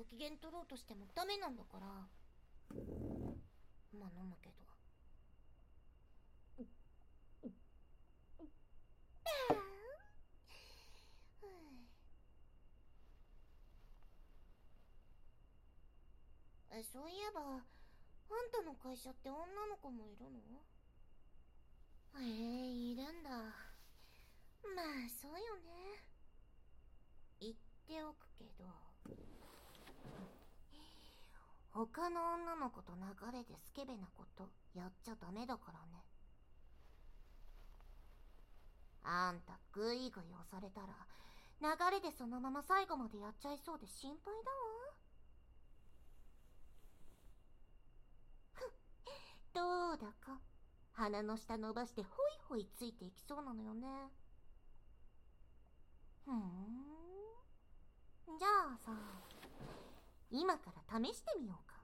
機嫌取ろうとしてもダメなんだから。まあ飲むけど。そういえば、あんたの会社って女の子もいるの？いるんだ。まあそうよね。言っておくけど、他の女の子と流れでスケベなことやっちゃダメだからね。あんたグイグイ押されたら流れでそのまま最後までやっちゃいそうで心配だわ。どうだか鼻の下伸ばしてホイホイついていきそうなのよね。じゃあさ、今から試してみようか。